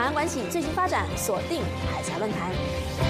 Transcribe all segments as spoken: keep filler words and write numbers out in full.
岸关系最新发展，锁定海峡论坛。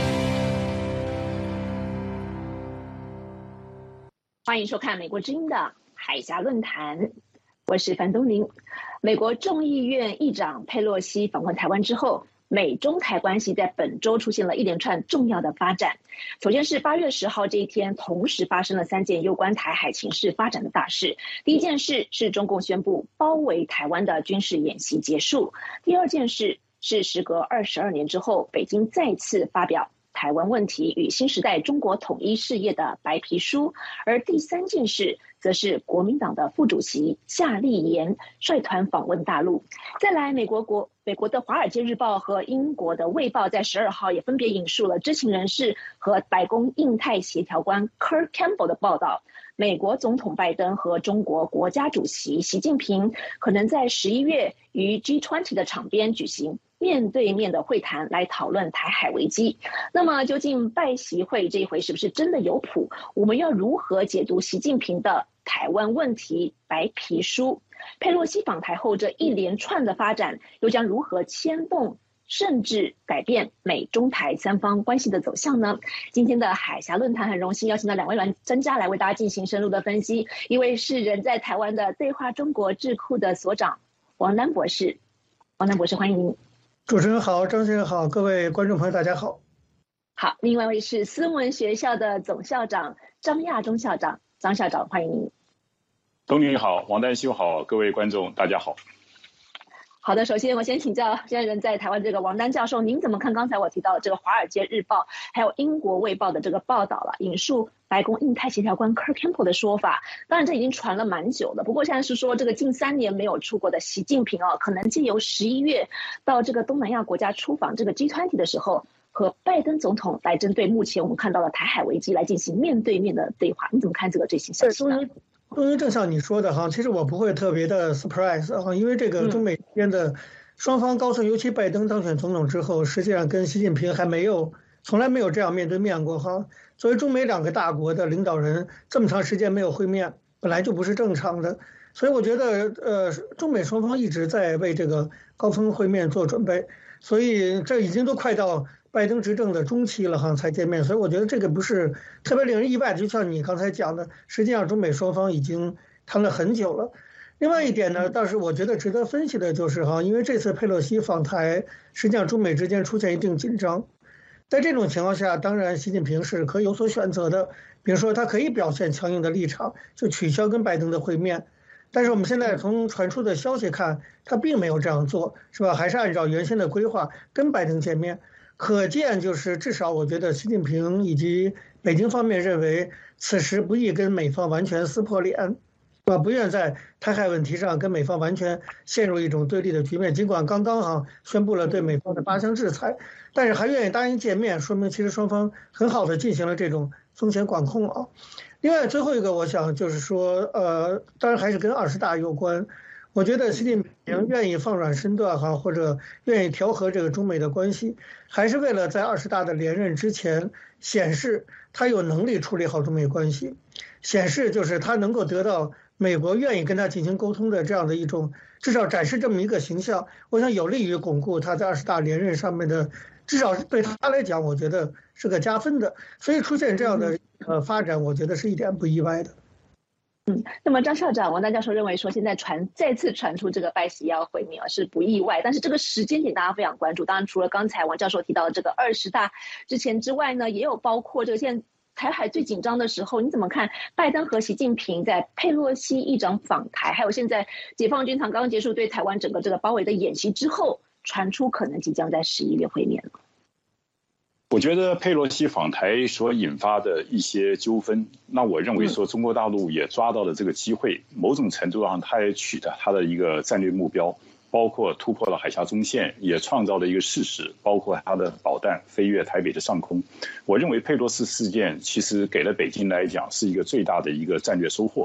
欢迎收看美国之音的海峡论坛，我是樊东林。美国众议院议长佩洛西访问台湾之后，美中台关系在本周出现了一连串重要的发展。首先是八月十号这一天，同时发生了三件有关台海情势发展的大事。第一件事是中共宣布包围台湾的军事演习结束。第二件事是时隔二十二年之后，北京再次发表台湾问题与新时代中国统一事业的白皮书。而第三件事则是国民党的副主席夏立言率团访问大陆。再来，美国国美国的《华尔街日报》和英国的《卫报》在十二号也分别引述了知情人士和白宫印太协调官 Kurt Campbell 的报道。美国总统拜登和中国国家主席习近平可能在十一月于 G 二十 的场边举行面对面的会谈，来讨论台海危机。那么究竟拜习会这一回是不是真的有谱？我们要如何解读习近平的台湾问题白皮书？佩洛西访台后这一连串的发展又将如何牵动甚至改变美中台三方关系的走向呢？今天的海峡论坛很荣幸邀请到两位专家来为大家进行深入的分析。一位是人在台湾的对话中国智库的所长王丹博士。王丹博士，欢迎您。 主持人好，张先生好，各位观众朋友大家好。 好，另外一位是思文学校的总校长张亚中校长，张校长欢迎您。 东林好，王丹修好，各位观众大家好。 好的，首先我先请教现在人在台湾这个王丹教授，您怎么看刚才我提到的这个《华尔街日报》还有英国《卫报》的这个报道了？引述白宫印太协调官 Kurt Campbell 的说法，当然这已经传了蛮久了，不过现在是说这个近三年没有出国的习近平哦，可能借由十一月到这个东南亚国家出访这个 G 二十 的时候，和拜登总统来针对目前我们看到的台海危机来进行面对面的对话。你怎么看这个最新消息呢？ 终于正像你说的哈，其实我不会特别的 surprise 哈，因为这个中美之间的双方高层，尤其拜登当选总统之后，实际上跟习近平还没有从来没有这样面对面过哈。作为中美两个大国的领导人，这么长时间没有会面，本来就不是正常的。所以我觉得，呃，中美双方一直在为这个高峰会面做准备，所以这已经都快到拜登执政的中期了哈，才见面，所以我觉得这个不是特别令人意外的。就像你刚才讲的，实际上中美双方已经谈了很久了。另外一点呢，倒是我觉得值得分析的就是哈，因为这次佩洛西访台，实际上中美之间出现一定紧张。在这种情况下，当然习近平是可以有所选择的，比如说他可以表现强硬的立场，就取消跟拜登的会面。但是我们现在从传出的消息看，他并没有这样做，是吧？还是按照原先的规划跟拜登见面。可见就是至少我觉得习近平以及北京方面认为此时不宜跟美方完全撕破脸，啊，不愿在台海问题上跟美方完全陷入一种对立的局面。尽管刚刚哈宣布了对美方的八项制裁，但是还愿意答应见面，说明其实双方很好的进行了这种风险管控啊。另外最后一个，我想就是说，呃，当然还是跟二十大有关。我觉得习近平愿意放软身段哈，或者愿意调和这个中美的关系，还是为了在二十大的连任之前显示他有能力处理好中美关系，显示就是他能够得到美国愿意跟他进行沟通的这样的一种，至少展示这么一个形象，我想有利于巩固他在二十大连任上面的，至少对他来讲，我觉得是个加分的。所以出现这样的呃发展，我觉得是一点不意外的。 嗯，那么张校长、王丹教授认为说，现在传再次传出这个拜习要会面是不意外，但是这个时间点大家非常关注。当然，除了刚才王教授提到的这个二十大之前之外呢，也有包括这个现在台海最紧张的时候，你怎么看拜登和习近平在佩洛西议长访台，还有现在解放军团刚刚结束对台湾整个这个包围的演习之后，传出可能即将在十一月会面了？ 我觉得佩洛西访台所引发的一些纠纷，那我认为说中国大陆也抓到了这个机会，某种程度上它也取得它的一个战略目标，包括突破了海峡中线，也创造了一个事实，包括它的导弹飞越台北的上空。我认为佩洛西事件其实给了北京来讲是一个最大的一个战略收获。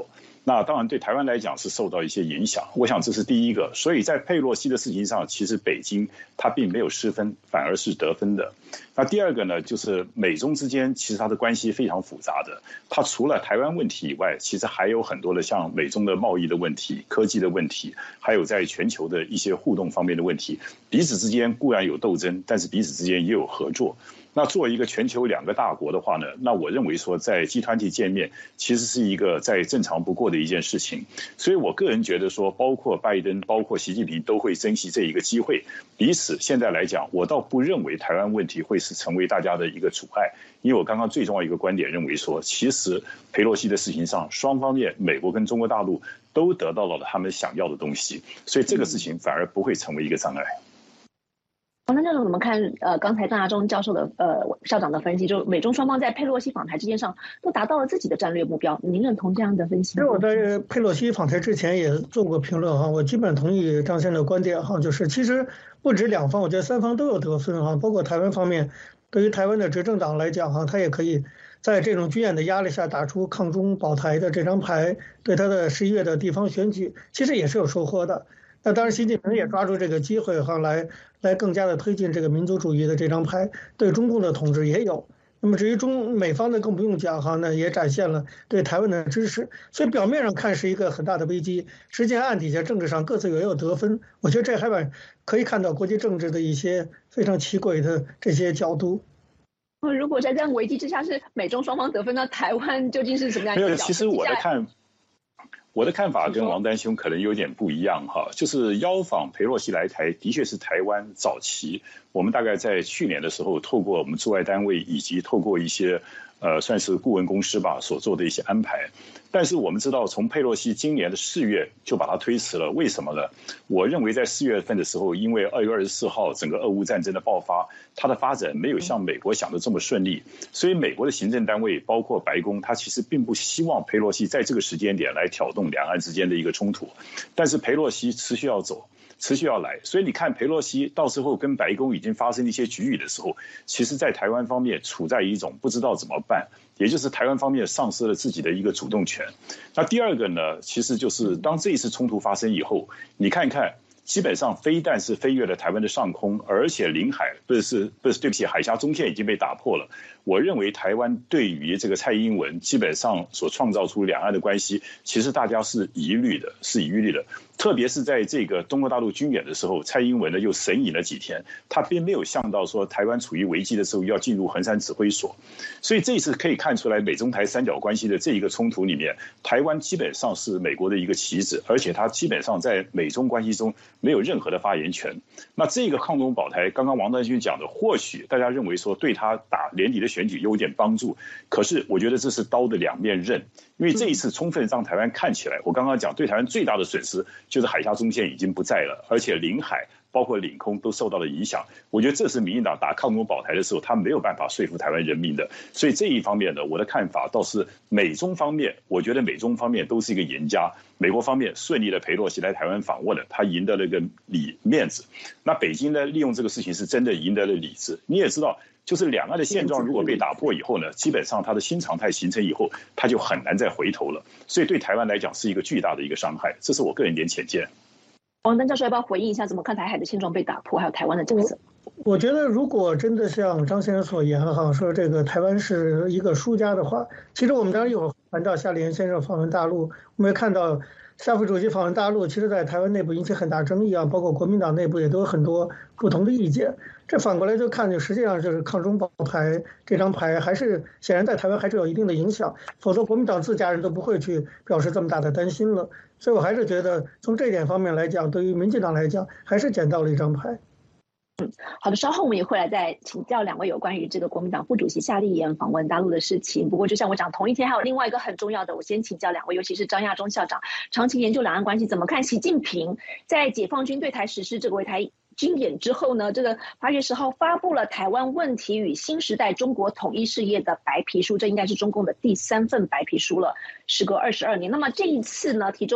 那当然对台湾来讲是受到一些影响，我想这是第一个。所以在佩洛西的事情上，其实北京它并没有失分，反而是得分的。那第二个呢，就是美中之间其实它的关系非常复杂的，它除了台湾问题以外，其实还有很多的像美中的贸易的问题、科技的问题，还有在全球的一些互动方面的问题。彼此之间固然有斗争，但是彼此之间也有合作。那作为一个全球两个大国的话呢，那我认为说在集团体见面其实是一个再正常不过的一件事情。所以我个人觉得说，包括拜登包括习近平都会珍惜这一个机会。彼此现在来讲，我倒不认为台湾问题会是成为大家的一个阻碍，因为我刚刚最重要一个观点认为说，其实裴洛西的事情上，双方面美国跟中国大陆都得到了他们想要的东西，所以这个事情反而不会成为一个障碍。 王教授怎么看？呃，刚才张亚中教授的呃校长的分析，就美中双方在佩洛西访台这件上都达到了自己的战略目标，您认同这样的分析吗？ 其实我在佩洛西访台之前也做过评论哈，我基本同意张先生的观点哈，就是其实不止两方，我觉得三方都有得分哈，包括台湾方面，对于台湾的执政党来讲哈，他也可以在这种军演的压力下打出抗中保台的这张牌，对他的十一月的地方选举其实也是有收获的。那当然，习近平也抓住这个机会哈，来来更加的推进这个民族主义的这张牌，对中共的统治也有。那么至于中美方的更不用讲哈，那也展现了对台湾的支持。所以表面上看是一个很大的危机，实际上暗底下政治上各自也有得分。我觉得这还蛮可以看到国际政治的一些非常奇诡的这些角度。 如果在这样危机之下是美中双方得分，那台湾究竟是什么样的？ 没有，其实我的看。我的看法跟王丹兄可能有点不一样哈，就是邀访裴洛西来台，的确是台湾早期，我们大概在去年的时候，透过我们驻外单位以及透过一些呃算是顾问公司吧所做的一些安排。但是我们知道，从佩洛西今年的四月就把它推迟了，为什么呢？我认为在四月份的时候，因为二月二十四号整个俄乌战争的爆发，它的发展没有像美国想的这么顺利，所以美国的行政单位包括白宫，它其实并不希望佩洛西在这个时间点来挑动两岸之间的一个冲突，但是裴洛西持续要走。持续要来，所以你看裴洛西到时候跟白宫已经发生一些局域的时候，其实在台湾方面处在一种不知道怎么办，也就是台湾方面丧失了自己的一个主动权。那第二个呢，其实就是当这一次冲突发生以后，你看一看，基本上飞弹是飞越了台湾的上空，而且领海不是不是对不起，海峡中线已经被打破了。我认为台湾对于这个蔡英文基本上所创造出两岸的关系，其实大家是疑虑的，是疑虑的。特别是在这个中国大陆军演的时候，蔡英文呢又神隐了几天，他并没有想到说台湾处于危机的时候要进入衡山指挥所，所以这一次可以看出来美中台三角关系的这一个冲突里面，台湾基本上是美国的一个棋子，而且它基本上在美中关系中没有任何的发言权。那这个抗中保台，刚刚王丹勋讲的，或许大家认为说对他打年底的选举有点帮助，可是我觉得这是刀的两面刃，因为这一次充分让台湾看起来，我刚刚讲对台湾最大的损失就是海峡中线已经不在了，而且领海包括领空都受到了影响。我觉得这是民进党打抗中保台的时候，他没有办法说服台湾人民的。所以这一方面呢，我的看法倒是美中方面，我觉得美中方面都是一个赢家。美国方面顺利的裴洛西来台湾访问了，他赢得了个里面子。那北京呢，利用这个事情是真的赢得了里子。你也知道，就是两岸的现状如果被打破以后呢，基本上它的新常态形成以后，它就很难再回头了。所以对台湾来讲是一个巨大的一个伤害，这是我个人一点浅见。 王丹教授要不要回应一下，怎么看台海的现状被打破，还有台湾的角色？ 我觉得如果真的像张先生所言哈，说这个台湾是一个输家的话，其实我们当然一会儿谈到夏立言先生访问大陆，我们也看到夏副主席访问大陆，其实在台湾内部引起很大争议啊，包括国民党内部也都有很多不同的意见。这反过来就看，就实际上就是抗中保台这张牌还是显然在台湾还是有一定的影响，否则国民党自家人都不会去表示这么大的担心了。所以我还是觉得从这点方面来讲，对于民进党来讲还是捡到了一张牌。 嗯，好的，稍后我们也会来再请教两位有关于这个国民党副主席夏立言访问大陆的事情。不过就像我讲，同一天还有另外一个很重要的，我先请教两位，尤其是张亚中校长，长期研究两岸关系，怎么看习近平在解放军对台实施这个围台军演之后呢，这个八月十号发布了《台湾问题与新时代中国统一事业的白皮书》，这应该是中共的第三份白皮书了，时隔二十二年。那么这一次呢，其中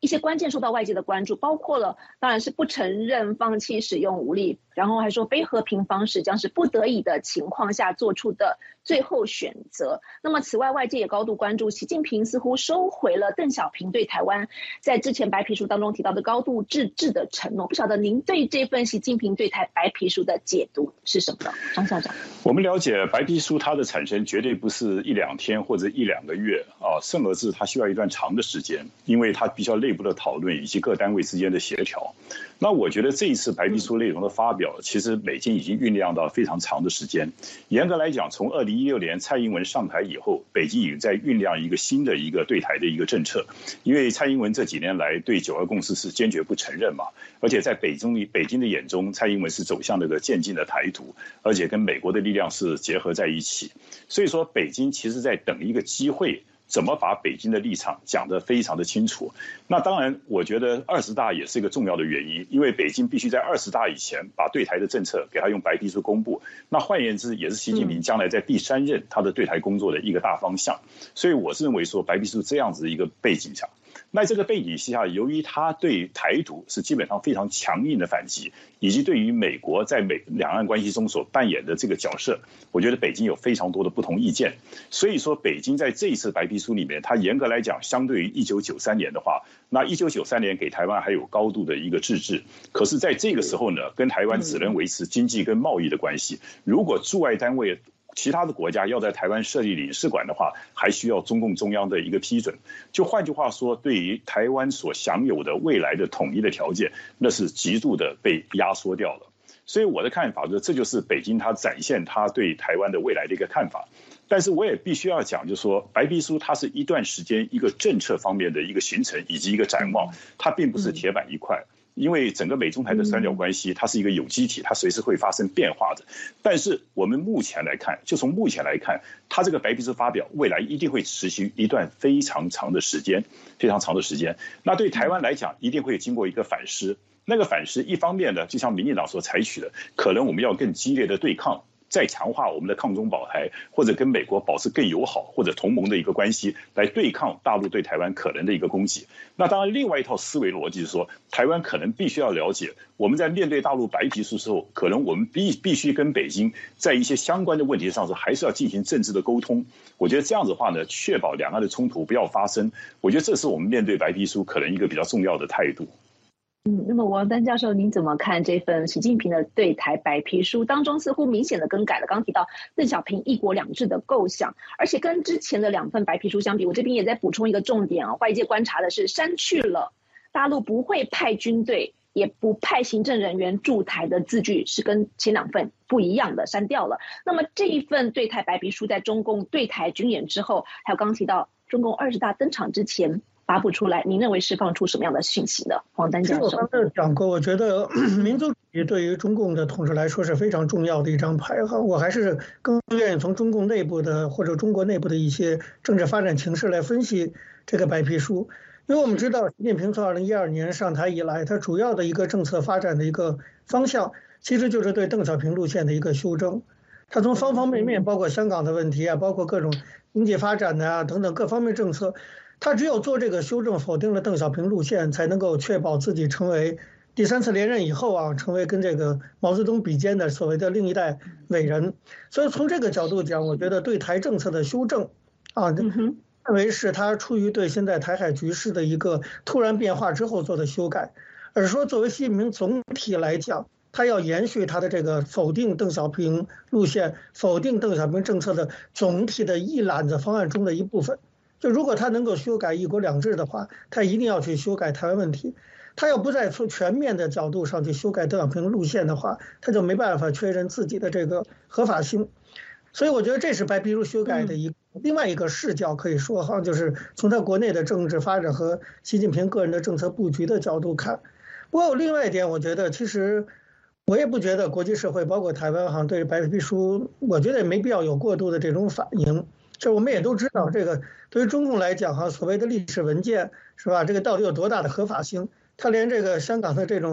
一些关键受到外界的关注，包括了当然是不承认放弃使用武力，然后还说非和平方式将是不得已的情况下做出的最后选择。那么此外，外界也高度关注习近平似乎收回了邓小平对台湾在之前白皮书当中提到的高度自治的承诺。不晓得您对这份习近平对台白皮书的解读是什么呢？张校长。 我们了解白皮书它的产生绝对不是一两天或者一两个月啊，甚而是它需要一段长的时间，因为它必须要内部的讨论以及各单位之间的协调。那我觉得这一次白皮书内容的发表，其实北京已经酝酿到非常长的时间。严格来讲，从二零一六年蔡英文上台以后，北京已经在酝酿一个新的一个对台的一个政策。因为蔡英文这几年来对九二共识是坚决不承认嘛，而且在北京北京的眼中，蔡英文是走向那个渐进的台独，而且跟美国的力量是结合在一起。所以说，北京其实在等一个机会。怎么把北京的立场讲得非常的清楚？那当然，我觉得二十大也是一个重要的原因，因为北京必须在二十大以前把对台的政策给他用白皮书公布。那换言之，也是习近平将来在第三任他的对台工作的一个大方向。所以我是认为说，白皮书这样子一个背景下。那这个背景下，由于他对台独是基本上非常强硬的反击，以及对于美国在美两岸关系中所扮演的这个角色，我觉得北京有非常多的不同意见。所以说，北京在这一次白皮书里面，它严格来讲，相对于一九九三年的话，那一九九三年给台湾还有高度的一个自治，可是在这个时候呢，跟台湾只能维持经济跟贸易的关系，如果驻外单位其他的国家要在台湾设立领事馆的话，还需要中共中央的一个批准。就换句话说，对于台湾所享有的未来的统一的条件，那是极度的被压缩掉了。所以我的看法就是，这就是北京它展现它对台湾的未来的一个看法。但是我也必须要讲，就是说白皮书它是一段时间一个政策方面的一个形成以及一个展望，它并不是铁板一块。因为整个美中台的三角关系，它是一个有机体，它随时会发生变化的。但是我们目前来看，就从目前来看，它这个白皮书发表，未来一定会持续一段非常长的时间，非常长的时间。那对台湾来讲，一定会经过一个反思。那个反思，一方面呢，就像民进党所采取的，可能我们要更激烈的对抗。再强化我们的抗中保台，或者跟美国保持更友好或者同盟的一个关系，来对抗大陆对台湾可能的一个攻击。那当然，另外一套思维逻辑是说，台湾可能必须要了解，我们在面对大陆白皮书时候，可能我们必必须跟北京在一些相关的问题上说，还是要进行政治的沟通。我觉得这样子的话呢，确保两岸的冲突不要发生。我觉得这是我们面对白皮书可能一个比较重要的态度。 嗯，那么王丹教授，您怎么看这份习近平的对台白皮书当中似乎明显的更改了刚提到邓小平一国两制的构想，而且跟之前的两份白皮书相比，我这边也在补充一个重点啊，外界观察的是删去了大陆不会派军队也不派行政人员驻台的字句，是跟前两份不一样的，删掉了。那么这一份对台白皮书在中共对台军演之后，还有刚提到中共二十大登场之前发布出来，您认为释放出什么样的讯息呢？黄丹教授。 我刚才讲过，我觉得民族主义对于中共的统治来说是非常重要的一张牌哈。我还是更愿意从中共内部的或者中国内部的一些政治发展情势来分析这个白皮书。因为我们知道，习近平从二零一二年上台以来，他主要的一个政策发展的一个方向，其实就是对邓小平路线的一个修正。他从方方面面，包括香港的问题啊，包括各种经济发展的啊等等各方面政策。他只有做这个修正，否定了邓小平路线，才能够确保自己成为第三次连任以后啊，成为跟这个毛泽东比肩的所谓的另一代伟人。所以从这个角度讲，我觉得对台政策的修正啊，认为是他出于对现在台海局势的一个突然变化之后做的修改，而说作为习近平总体来讲，他要延续他的这个否定邓小平路线、否定邓小平政策的总体的一揽子方案中的一部分。就如果他能够修改一国两制的话，他一定要去修改台湾问题。他要不再从全面的角度上去修改邓小平路线的话，他就没办法确认自己的这个合法性。所以我觉得这是白皮书修改的一个、嗯、另外一个视角，可以说哈，就是从他国内的政治发展和习近平个人的政策布局的角度看。不过有另外一点，我觉得其实我也不觉得国际社会包括台湾哈对白皮书，我觉得也没必要有过度的这种反应。这我们也都知道，这个对于中共来讲哈，所谓的历史文件是吧？这个到底有多大的合法性？他连这个香港的这种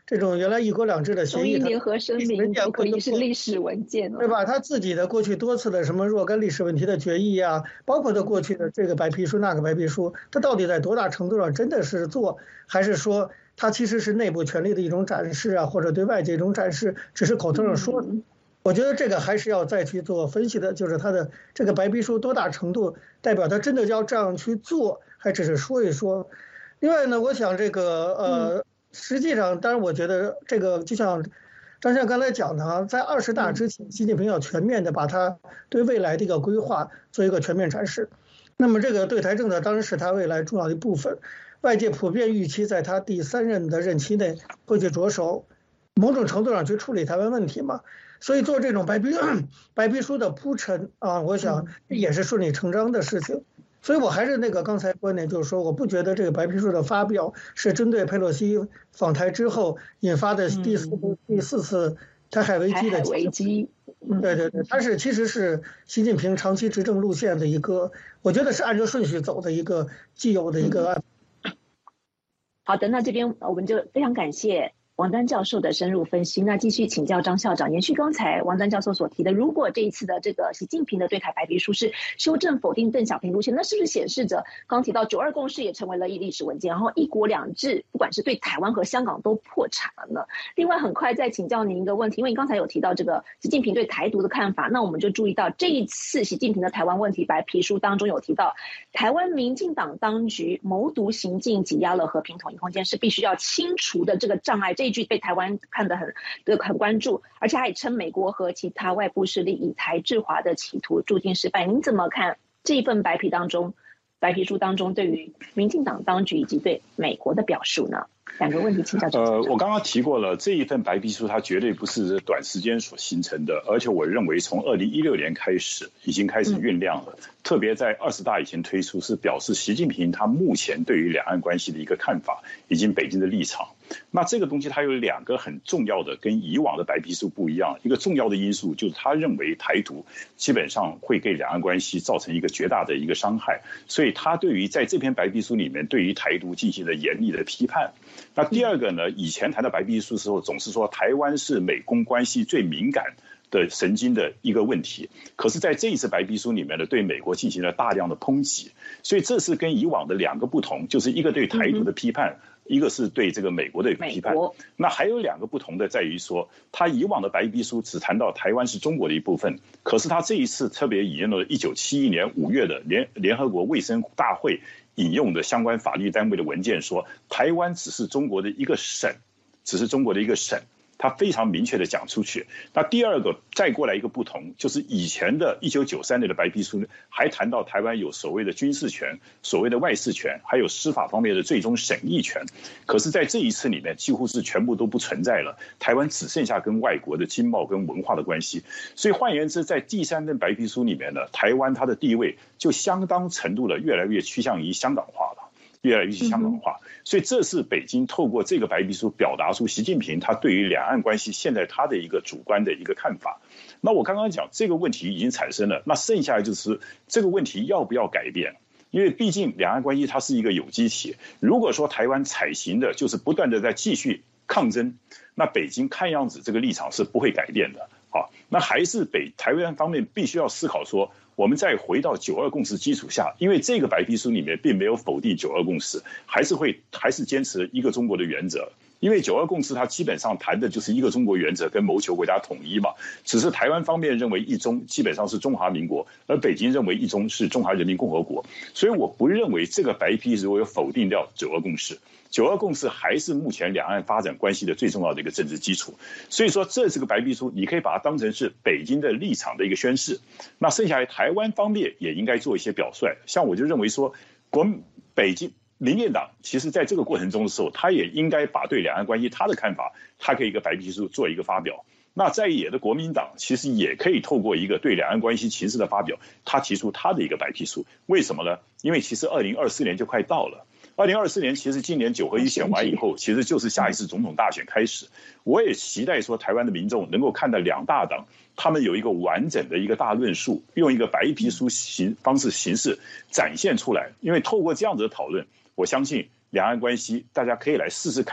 这种原来一国两制的协议， 中英联合声明不可以是历史文件， 对吧？他自己的过去多次的什么若干历史问题的决议啊，包括他过去的这个白皮书那个白皮书，他到底在多大程度上真的是做，还是说他其实是内部权力的一种展示啊，或者对外界一种展示，只是口头上说的？我觉得这个还是要再去做分析的，就是他的这个白皮书多大程度代表他真的要这样去做，还只是说一说。另外呢，我想这个呃。实际上，当然，我觉得这个就像张先生刚才讲的啊，在二十大之前，习近平要全面的把他对未来的一个规划做一个全面阐释。那么，这个对台政策当然是他未来重要的一部分。外界普遍预期，在他第三任的任期内会去着手某种程度上去处理台湾问题嘛。所以做这种白皮白皮书的铺陈啊，我想也是顺理成章的事情。所以我还是那个刚才观点，就是说，我不觉得这个白皮书的发表是针对佩洛西访台之后引发的第四、嗯、第四次台海危机的危机。 对对对，它是其实是习近平长期执政路线的一个，我觉得是按照顺序走的一个既有的一个案。 嗯、好的，那这边我们就非常感谢王丹教授的深入分析。那继续请教张校长，延续刚才王丹教授所提的，如果这一次的这个习近平的对台白皮书是修正否定邓小平路线，那是不是显示着刚提到九二共识也成为了一历史文件，然后一国两制不管是对台湾和香港都破产了呢？另外很快再请教您一个问题，因为刚才有提到这个习近平对台独的看法，那我们就注意到这一次习近平的台湾问题白皮书当中有提到，台湾民进党当局谋独行径挤压了和平统一空间，是必须要清除的这个障碍，这一句被台湾看得很很关注，而且还称美国和其他外部势力以台制华的企图注定失败。您怎么看这一份白皮当中白皮书当中对于民进党当局以及对美国的表述呢？两个问题请教。 呃，我刚刚提过了，这一份白皮书它绝对不是短时间所形成的，而且我认为从二零一六年开始已经开始酝酿了，嗯、特别在二十大以前推出，是表示习近平他目前对于两岸关系的一个看法以及北京的立场。那这个东西它有两个很重要的跟以往的白皮书不一样，一个重要的因素就是他认为台独基本上会给两岸关系造成一个绝大的一个伤害，所以他对于在这篇白皮书里面对于台独进行了严厉的批判。那第二个呢，以前谈到白皮书的时候总是说台湾是美公关系最敏感的神经的一个问题，可是在这一次白皮书里面呢，对美国进行了大量的抨击，所以这是跟以往的两个不同，就是一个对台独的批判，嗯、一个是对这个美国的批判。那还有两个不同的在于说，他以往的白皮书只谈到台湾是中国的一部分，可是他这一次特别引用了一九七一年五月的联联合国卫生大会引用的相关法律单位的文件说，台湾只是中国的一个省，只是中国的一个省。他非常明确的讲出去。那第二个再过来一个不同，就是以前的一九九三年的白皮书还谈到台湾有所谓的军事权、所谓的外事权，还有司法方面的最终审议权。可是在这一次里面几乎是全部都不存在了，台湾只剩下跟外国的经贸跟文化的关系。所以换言之，在第三份白皮书里面呢，台湾它的地位就相当程度的越来越趋向于香港化了。越来越香港化，所以这是北京透过这个白皮书表达出习近平他对于两岸关系现在他的一个主观的一个看法。那我刚刚讲这个问题已经产生了，那剩下来就是这个问题要不要改变？因为毕竟两岸关系它是一个有机体，如果说台湾采行的就是不断的在继续抗争，那北京看样子这个立场是不会改变的。好，那还是北台湾方面必须要思考说，我们再回到九二共识基础下，因为这个白皮书里面并没有否定九二共识，还是会还是坚持一个中国的原则。因为九二共识它基本上谈的就是一个中国原则跟谋求国家统一嘛，只是台湾方面认为一中基本上是中华民国，而北京认为一中是中华人民共和国，所以我不认为这个白皮如果有否定掉九二共识，九二共识还是目前两岸发展关系的最重要的一个政治基础。所以说这是个白皮书，你可以把它当成是北京的立场的一个宣示。那剩下来台湾方面也应该做一些表率，像我就认为说，国北京民进党其实在这个过程中的时候，他也应该把对两岸关系他的看法，他可以一个白皮书做一个发表。那在野的国民党其实也可以透过一个对两岸关系情势的发表，他提出他的一个白皮书。为什么呢？因为其实二零二四年就快到了。二零二四年其实今年九合一选完以后，其实就是下一次总统大选开始。我也期待说台湾的民众能够看到两大党他们有一个完整的一个大论述，用一个白皮书形方式形式展现出来。因为透过这样子的讨论，我相信两岸关系大家可以来试试看，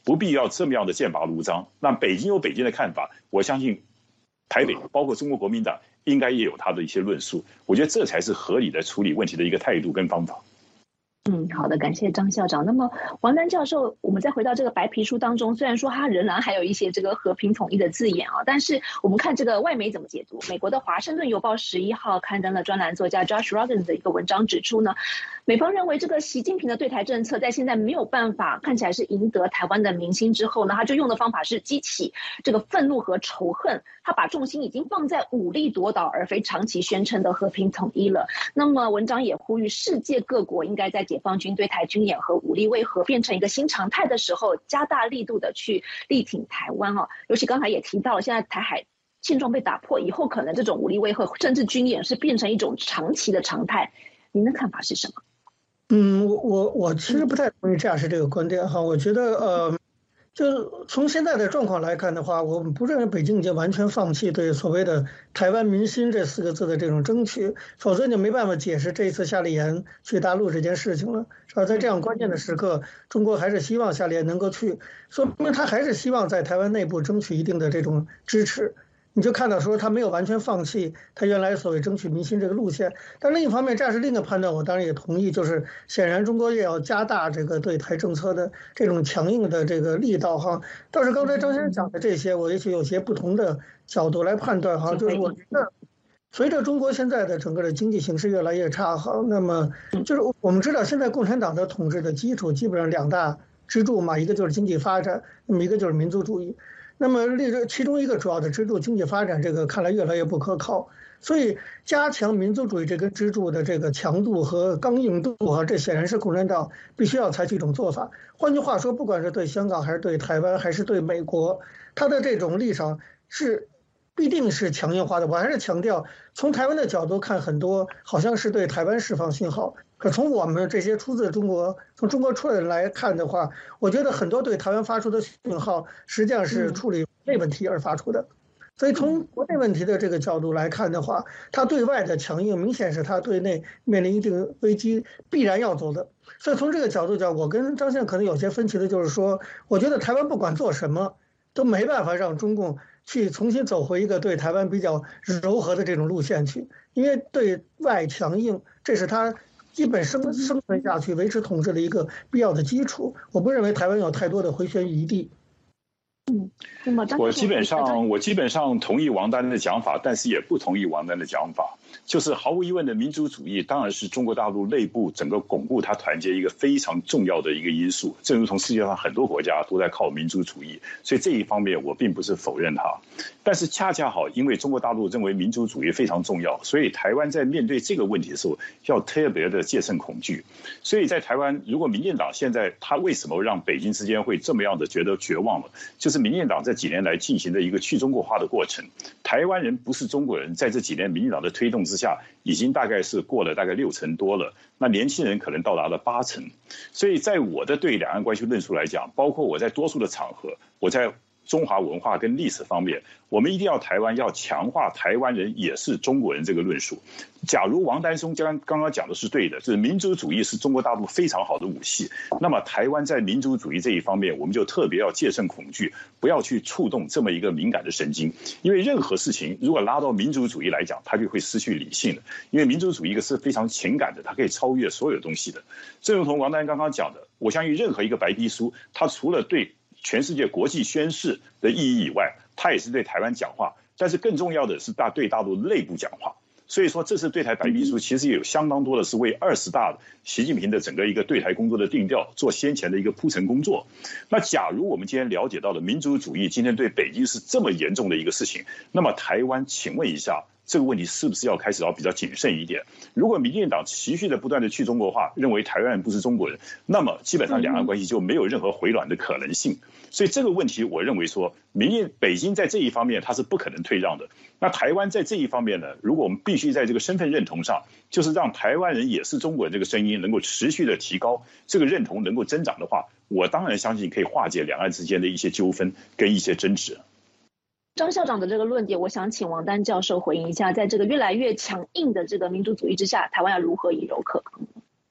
不必要这么样的剑拔弩张。那北京有北京的看法，我相信台北包括中国国民党应该也有他的一些论述。我觉得这才是合理的处理问题的一个态度跟方法。 嗯，好的，感谢张校长。那么王丹教授，我们再回到这个白皮书当中，虽然说它仍然还有一些这个和平统一的字眼啊，但是我们看这个外媒怎么解读。美国的《华盛顿邮报》十一号刊登了专栏作家 Josh Rogers 的一个文章，指出呢，美方认为这个习近平的对台政策在现在没有办法看起来是赢得台湾的民心之后呢，他就用的方法是激起这个愤怒和仇恨，他把重心已经放在武力夺岛，而非长期宣称的和平统一了。那么文章也呼吁世界各国应该在解放军对台军演和武力威吓变成一个新常态的时候，加大力度的去力挺台湾哦。尤其刚才也提到了，现在台海现状被打破以后，可能这种武力威吓甚至军演是变成一种长期的常态。您的看法是什么？ 嗯，我我我其实不太同意这样是这个观点哈。我觉得呃，就是从现在的状况来看的话，我们不认为北京已经完全放弃对所谓的台湾民心这四个字的这种争取，否则就没办法解释这一次夏立言去大陆这件事情了。是吧？在这样关键的时刻，中国还是希望夏立言能够去，说明他还是希望在台湾内部争取一定的这种支持。你就看到说他没有完全放弃他原来所谓争取民心这个路线，但另一方面，这是另一个判断，我当然也同意，就是显然中国也要加大这个对台政策的这种强硬的这个力道哈。倒是刚才张先生讲的这些，我也许有些不同的角度来判断哈，就是我觉得随着中国现在的整个的经济形势越来越差哈，那么就是我们知道现在共产党的统治的基础基本上两大支柱嘛，一个就是经济发展，那么一个就是民族主义。那么，这其中一个主要的支柱经济发展，这个看来越来越不可靠，所以加强民族主义这个支柱的这个强度和刚硬度啊，这显然是共产党必须要采取一种做法。换句话说，不管是对香港还是对台湾还是对美国，他的这种立场是必定是强硬化的。我还是强调，从台湾的角度看，很多好像是对台湾释放信号。可从我们这些出自中国、从中国出来的人来看的话，我觉得很多对台湾发出的讯号，实际上是处理内问题而发出的。所以从国内问题的这个角度来看的话，他对外的强硬，明显是他对内面临一定危机必然要走的。所以从这个角度讲，我跟张先生可能有些分歧的就是说，我觉得台湾不管做什么，都没办法让中共去重新走回一个对台湾比较柔和的这种路线去，因为对外强硬，这是他基本生生存下去、维持统治的一个必要的基础。我不认为台湾有太多的回旋余地。 嗯，那么我基本上我基本上同意王丹的讲法，但是也不同意王丹的讲法。就是毫无疑问的民族主义当然是中国大陆内部整个巩固它团结一个非常重要的一个因素，正如同世界上很多国家都在靠民族主义，所以这一方面我并不是否认它。但是恰恰好因为中国大陆认为民族主义非常重要，所以台湾在面对这个问题的时候要特别的戒慎恐惧。所以在台湾，如果民进党现在他为什么让北京之间会这么样的觉得绝望了，就是民进党这几年来进行的一个去中国化的过程。台湾人不是中国人，在这几年民进党的推动之下，已经大概是过了大概六成多了，那年轻人可能到达了八成。所以在我的对两岸关系论述来讲，包括我在多数的场合，我在中华文化跟历史方面，我们一定要台湾要强化台湾人也是中国人这个论述。假如王丹松刚刚刚讲的是对的，就是民族主义是中国大陆非常好的武器，那么台湾在民族主义这一方面，我们就特别要戒慎恐惧，不要去触动这么一个敏感的神经。因为任何事情如果拉到民族主义来讲，它就会失去理性的，因为民族主义一个是非常情感的，它可以超越所有东西的。正如同王丹刚刚讲的，我相信任何一个白皮书，它除了对全世界国际宣示的意义以外，它也是对台湾讲话，但是更重要的是大对大陆内部讲话。所以说这次对台白皮书其实也有相当多的是为二十大习近平的整个一个对台工作的定调做先前的一个铺陈工作。那假如我们今天了解到的民族主义今天对北京是这么严重的一个事情，那么台湾请问一下，这个问题是不是要开始要比较谨慎一点？如果民进党持续的不断的去中国化，认为台湾人不是中国人，那么基本上两岸关系就没有任何回暖的可能性。所以这个问题我认为说，民进北京在这一方面它是不可能退让的。那台湾在这一方面呢，如果我们必须在这个身份认同上，就是让台湾人也是中国人这个声音能够持续的提高，这个认同能够增长的话，我当然相信可以化解两岸之间的一些纠纷跟一些争执。 张校长的这个论点，我想请王丹教授回应一下，在这个越来越强硬的这个民族主义之下，台湾要如何以柔克刚？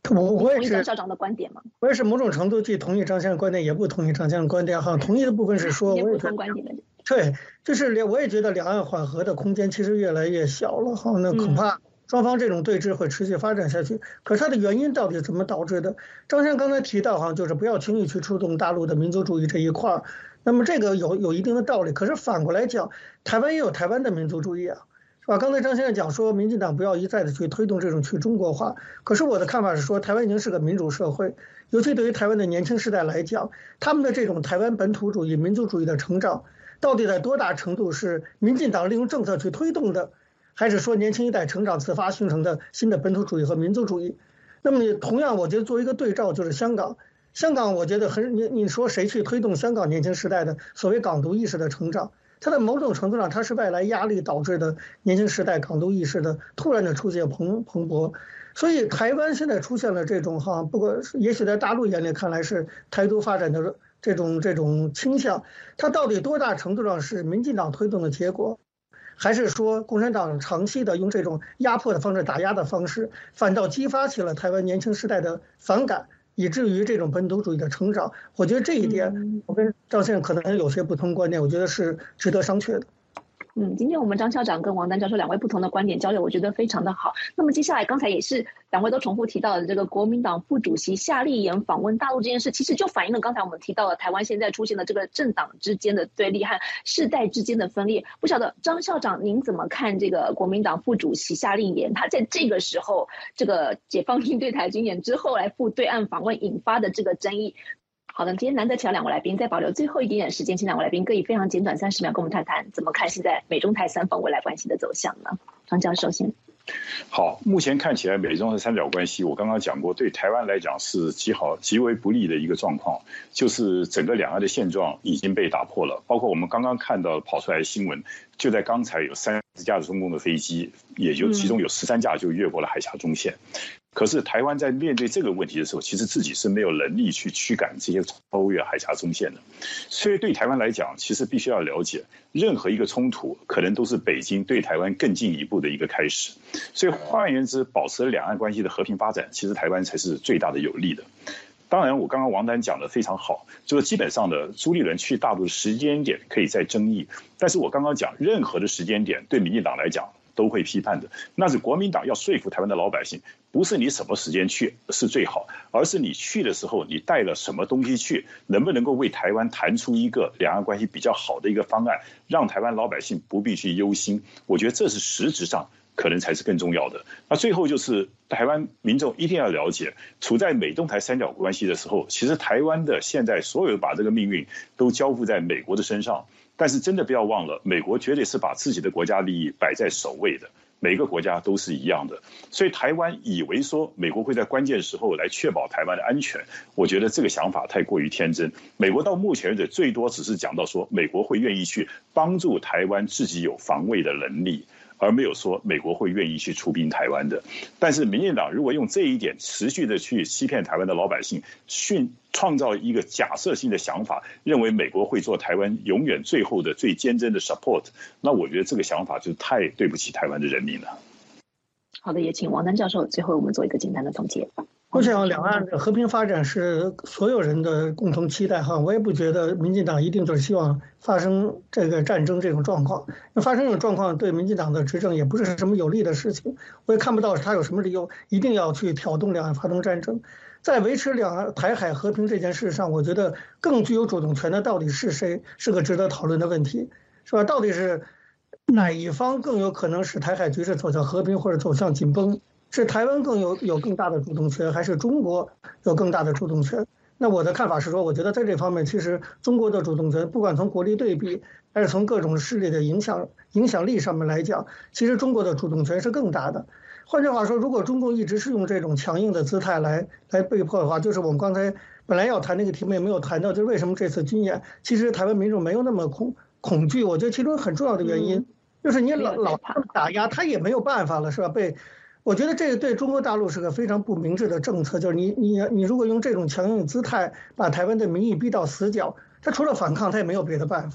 我我也是同意张校长的观点吗？ 我也是某种程度既同意张先生观点，也不同意张先生观点。哈，同意的部分是说，我也觉得对，就是两我也觉得两岸缓和的空间其实越来越小了。哈，那恐怕双方这种对峙会持续发展下去。可是它的原因到底怎么导致的？张先生刚才提到哈，就是不要轻易去触动大陆的民族主义这一块儿。那么这个有有一定的道理。可是反过来讲，台湾也有台湾的民族主义啊。是吧？刚才张先生讲说，民进党不要一再的去推动这种去中国化。可是我的看法是说，台湾已经是个民主社会，尤其对于台湾的年轻世代来讲，他们的这种台湾本土主义、民族主义的成长，到底在多大程度是民进党利用政策去推动的，还是说年轻一代成长自发形成的新的本土主义和民族主义？那么同样，我觉得作为一个对照，就是香港。香港，我觉得很你你说谁去推动香港年轻时代的所谓港独意识的成长？它在某种程度上，它是外来压力导致的年轻时代港独意识的突然的出现蓬蓬勃，所以台湾现在出现了这种哈，不过也许在大陆眼里看来是台独发展的这种这种倾向，它到底多大程度上是民进党推动的结果，还是说共产党长期的用这种压迫的方式、打压的方式，反倒激发起了台湾年轻时代的反感？以至于这种本土主义的成长，我觉得这一点，我跟张先生可能有些不同观点，我觉得是值得商榷的。 嗯，今天我们张校长跟王丹教授两位不同的观点交流，我觉得非常的好。那么接下来刚才也是两位都重复提到的这个国民党副主席夏立言访问大陆这件事，其实就反映了刚才我们提到的台湾现在出现的这个政党之间的对立和世代之间的分裂。不晓得张校长您怎么看这个国民党副主席夏立言他在这个时候这个解放军对台军演之后来赴对岸访问引发的这个争议？好的，今天难得请到两位来宾，再保留最后一点点时间，请两位来宾各以非常简短三十秒跟我们谈谈怎么看现在美中台三方未来关系的走向呢？张教授先。 好，目前看起来美中的三角关系，我刚刚讲过，对台湾来讲是极好极为不利的一个状况，就是整个两岸的现状已经被打破了。包括我们刚刚看到跑出来的新闻，就在刚才有三十架的中共的飞机，也就其中有十三架就越过了海峡中线。可是台湾在面对这个问题的时候，其实自己是没有能力去驱赶这些超越海峡中线的。所以对台湾来讲，其实必须要了解，任何一个冲突可能都是北京对台湾更进一步的一个开始。所以换言之，保持两岸关系的和平发展，其实台湾才是最大的有利的。当然，我刚刚王丹讲的非常好，就是基本上的朱立伦去大陆的时间点可以再争议，但是我刚刚讲，任何的时间点对民进党来讲都会批判的。那是国民党要说服台湾的老百姓，不是你什么时间去是最好，而是你去的时候你带了什么东西去，能不能够为台湾谈出一个两岸关系比较好的一个方案，让台湾老百姓不必去忧心。我觉得这是实质上可能才是更重要的。那最后就是台湾民众一定要了解，处在美中台三角关系的时候，其实台湾的现在所有把这个命运都交付在美国的身上。但是真的不要忘了，美国绝对是把自己的国家利益摆在首位的，每个国家都是一样的。所以台湾以为说美国会在关键时候来确保台湾的安全，我觉得这个想法太过于天真。美国到目前为止最多只是讲到说美国会愿意去帮助台湾自己有防卫的能力，而没有说美国会愿意去出兵台湾的。但是民进党如果用这一点持续的去欺骗台湾的老百姓，训创造一个假设性的想法，认为美国会做台湾永远最后的最坚贞的 support， 那我觉得这个想法就太对不起台湾的人民了。 好的，也请王丹教授最后我们做一个简单的总结。 我想两岸的和平发展是所有人的共同期待哈，我也不觉得民进党一定就是希望发生这个战争这种状况。那发生这种状况对民进党的执政也不是什么有利的事情，我也看不到他有什么理由一定要去挑动两岸发动战争。在维持两岸台海和平这件事上，我觉得更具有主动权的到底是谁，是个值得讨论的问题，是吧？到底是哪一方更有可能使台海局势走向和平或者走向紧绷？是台湾更有有更大的主动权，还是中国有更大的主动权？那我的看法是说，我觉得在这方面，其实中国的主动权，不管从国力对比，还是从各种势力的影响影响力上面来讲，其实中国的主动权是更大的。换句话说，如果中共一直是用这种强硬的姿态来来被迫的话，就是我们刚才本来要谈那个题目也没有谈到，就是为什么这次军演，其实台湾民众没有那么恐恐惧。我觉得其中很重要的原因，就是你老老打压他也没有办法了，是吧？被我觉得这个对中国大陆是个非常不明智的政策，就是你你你如果用这种强硬姿态把台湾的民意逼到死角，他除了反抗他也没有别的办法。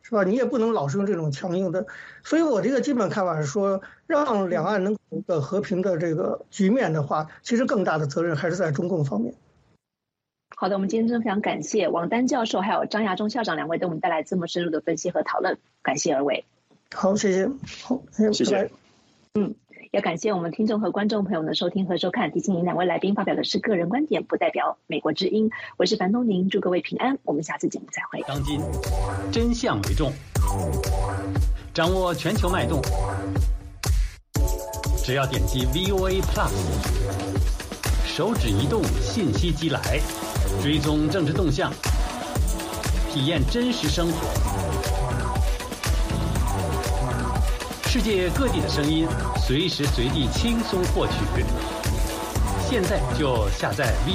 是吧？你也不能老是用这种强硬的。所以我这个基本看法是说，让两岸能有一个和平的这个局面的话，其实更大的责任还是在中共方面。 好的，我们今天真的非常感谢王丹教授还有张亚中校长两位对我们带来这么深入的分析和讨论，感谢二位。 好，谢谢。好， 谢谢。 嗯，也感谢我们听众和观众朋友们的收听和收看。提醒您，两位来宾发表的是个人观点，不代表美国之音。我是樊东宁，祝各位平安。我们下次节目再会。 当今真相为重，掌握全球脉动，只要点击 V O A Plus， 手指移动，信息即来，追踪政治动向，体验真实生活。世界各地的声音，随时随地轻松获取。现在就下载 V